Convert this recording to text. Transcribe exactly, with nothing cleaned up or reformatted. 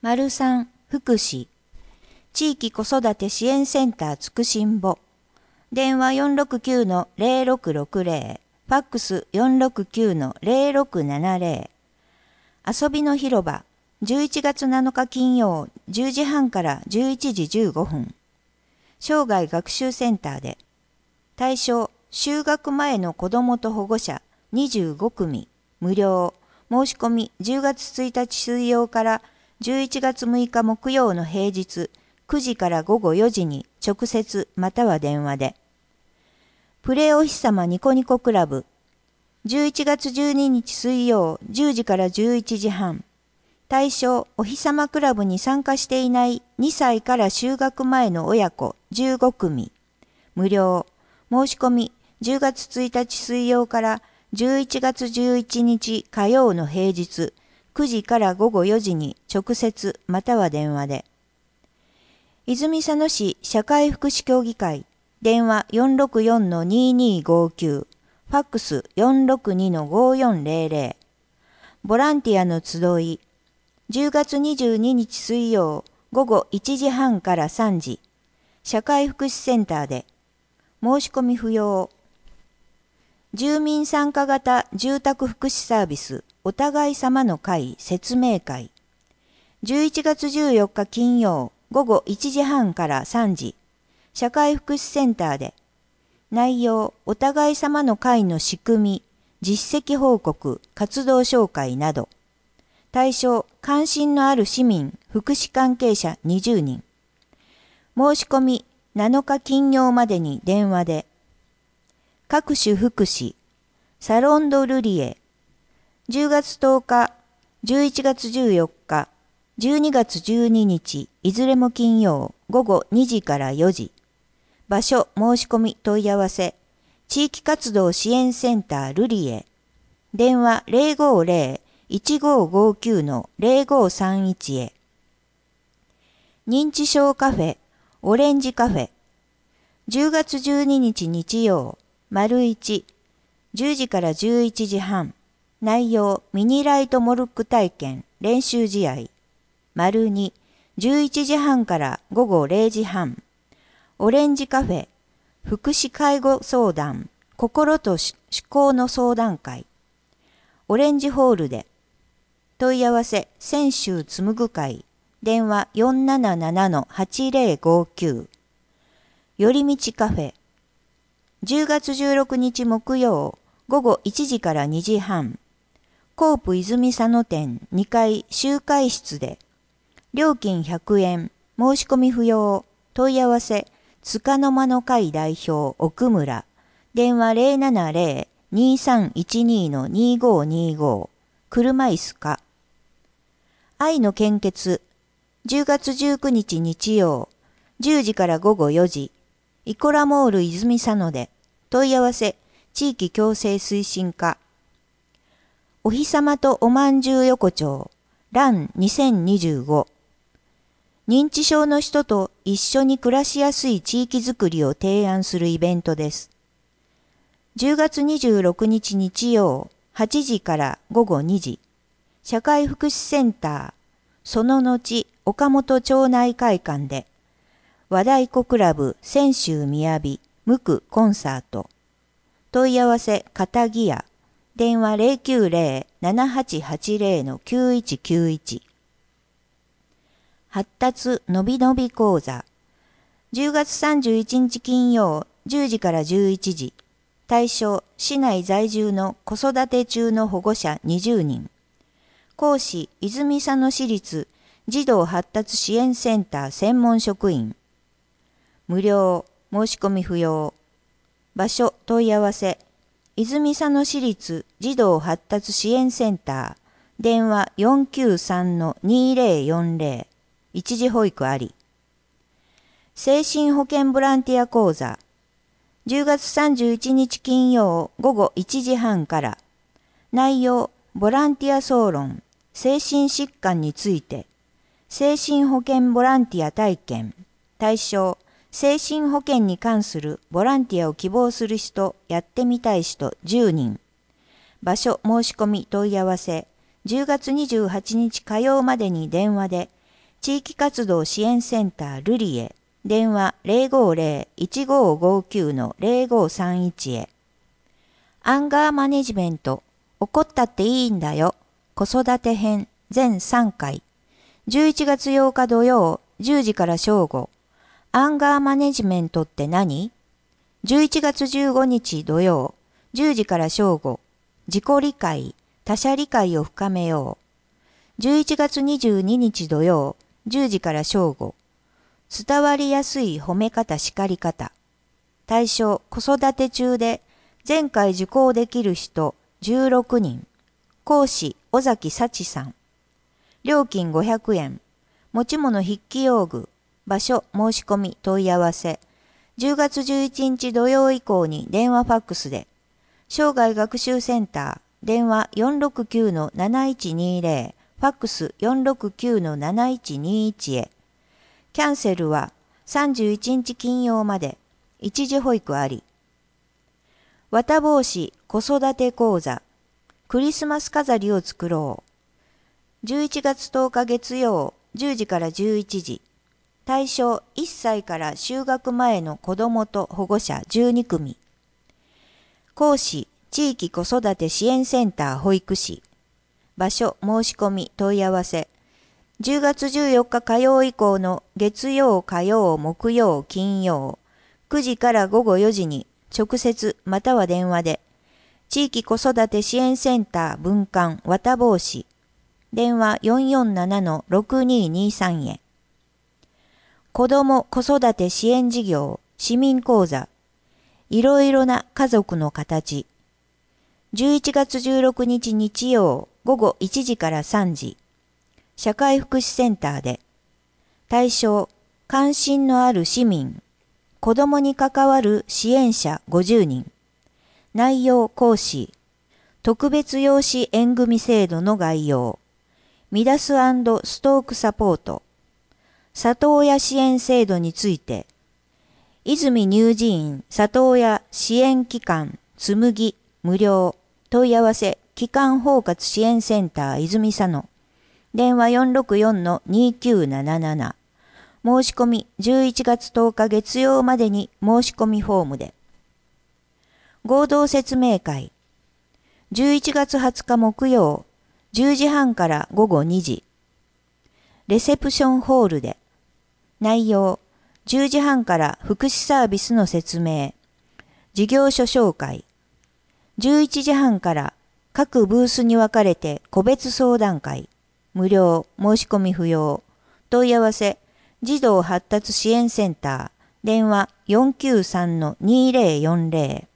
丸三福祉地域子育て支援センターつくしんぼ電話 よんろくきゅうのゼロろくろくゼロ ファックス よんろくきゅうのゼロろくななゼロ遊びの広場じゅういちがつなのか金曜じゅうじはんからじゅういちじじゅうごふん生涯学習センターで対象就学前の子どもと保護者にじゅうごくみ無料申し込みじゅうがつついたち水曜からじゅういちがつむいか木曜の平日くじからごごよじに直接または電話でプレお日さまニコニコクラブじゅういちがつじゅうににち水曜じゅうじからじゅういちじはん対象お日さまクラブに参加していないにさいから就学前の親子じゅうごくみ無料申し込みじゅうがつついたち水曜からじゅういちがつじゅういちにち火曜の平日くじからごごよじに直接または電話で泉佐野市社会福祉協議会電話 よんろくよんのににーごきゅう ファックス よんろくにのごよんゼロゼロボランティアの集いじゅうがつにじゅうににち水曜ごごいちじはんからさんじ社会福祉センターで申し込み不要住民参加型住宅福祉サービスお互い様の会説明会じゅういちがつじゅうよっか金曜ごごいちじはんからさんじ社会福祉センターで内容お互い様の会の仕組み実績報告活動紹介など対象関心のある市民福祉関係者にじゅうにん申し込みなのか金曜までに電話で各種福祉サロンドルリエじゅうがつとおかじゅういちがつじゅうよっかじゅうにがつじゅうににちいずれも金曜ごごにじからよじ場所申し込み問い合わせ地域活動支援センタールリエ電話 ゼロごゼロ いちごごきゅうのゼロごさんいち へ認知症カフェオレンジカフェじゅうがつじゅうににち日曜丸いちじゅうじからじゅういちじはん内容ミニライトモルック体験練習試合丸にじゅういちじはんからごごれいじはんオレンジカフェ福祉介護相談心と思考の相談会オレンジホールで問い合わせ泉州紡ぐ会電話 よんななななのはちゼロごきゅうよりみちカフェじゅうがつじゅうろくにち木曜ごごいちじからにじはんコープ泉佐野店にかい集会室で料金ひゃくえん申し込み不要問い合わせつかの間の会代表奥村電話 ゼロななゼロ にさんいちにのにごにご車椅子か愛の献血じゅうがつじゅうくにち日曜じゅうじからごごよじイコラモール泉佐野で問い合わせ地域共生推進課お日さまとおまんじゅう横丁ランにせんにじゅうご認知症の人と一緒に暮らしやすい地域づくりを提案するイベントです。じゅうがつにじゅうろくにち日曜はちじからごごにじ社会福祉センターその後岡本町内会館で和太鼓クラブ泉州みやび無垢コンサート問い合わせ片木屋電話 ゼロきゅうゼロ ななはちはちゼロのきゅういちきゅういち発達のびのび講座じゅうがつさんじゅういちにち金曜じゅうじからじゅういちじ対象市内在住の子育て中の保護者にじゅうにん講師泉佐野市立児童発達支援センター専門職員無料申し込み不要場所問い合わせ泉佐野市立児童発達支援センター電話 よんきゅうさんのにゼロよんゼロ一時保育あり精神保健ボランティア講座じゅうがつさんじゅういちにち金曜ごごいちじはんから内容ボランティア総論精神疾患について精神保健ボランティア体験対象精神保健に関するボランティアを希望する人やってみたい人じゅうにん場所申し込み問い合わせじゅうがつにじゅうはちにち火曜までに電話で地域活動支援センタールリエ、電話 ゼロごゼロ いちごごきゅう ゼロごさんいち へ。アンガーマネジメント、怒ったっていいんだよ。子育て編全さんかい。じゅういちがつようか土曜、じゅうじから正午。アンガーマネジメントって何？ じゅういちがつじゅうごにち土曜、じゅうじから正午。自己理解、他者理解を深めよう。じゅういちがつにじゅうににち土曜、じゅうじから正午。伝わりやすい褒め方叱り方。対象、子育て中で前回受講できる人じゅうろくにん。講師、尾崎幸さん。料金ごひゃくえん。持ち物筆記用具。場所、申し込み、問い合わせ。じゅうがつじゅういちにち土曜以降に電話ファックスで。生涯学習センター、電話 よんろくきゅうのなないちにゼロ、ファックス よんろくきゅうのなないちにいち へ。キャンセルはさんじゅういちにち金曜まで。一時保育あり。綿帽子子育て講座。クリスマス飾りを作ろう。じゅういちがつとおか月曜、じゅうじからじゅういちじ。対象いっさいから就学前の子どもと保護者じゅうにくみ。講師、地域子育て支援センター保育士。場所、申し込み、問い合わせ。じゅうがつじゅうよっか火曜以降の月曜、火曜、木曜、金曜。くじからごごよじに直接または電話で。地域子育て支援センター分館綿帽子。電話 よんよんななのろくににさん へ。子ども子育て支援事業市民講座。いろいろな家族の形。じゅういちがつじゅうろくにち日曜ごごいちじからさんじ。社会福祉センターで。対象、関心のある市民。子どもに関わる支援者ごじゅうにん。内容講師。特別養子縁組制度の概要。ミダス&ストークサポート。里親支援制度について。泉乳児院里親支援機関つむぎ無料。問い合わせ機関包括支援センター泉佐野。電話 よんろくよんのにきゅうなななな。申し込みじゅういちがつとおか月曜までに申し込みフォームで。合同説明会。じゅういちがつはつか木曜、じゅうじはんからごごにじ。レセプションホールで。内容、じゅうじはんから福祉サービスの説明。事業所紹介。じゅういちじはんから各ブースに分かれて個別相談会。無料、申し込み不要。問い合わせ、児童発達支援センター。電話 よんきゅうさんのにゼロよんゼロ。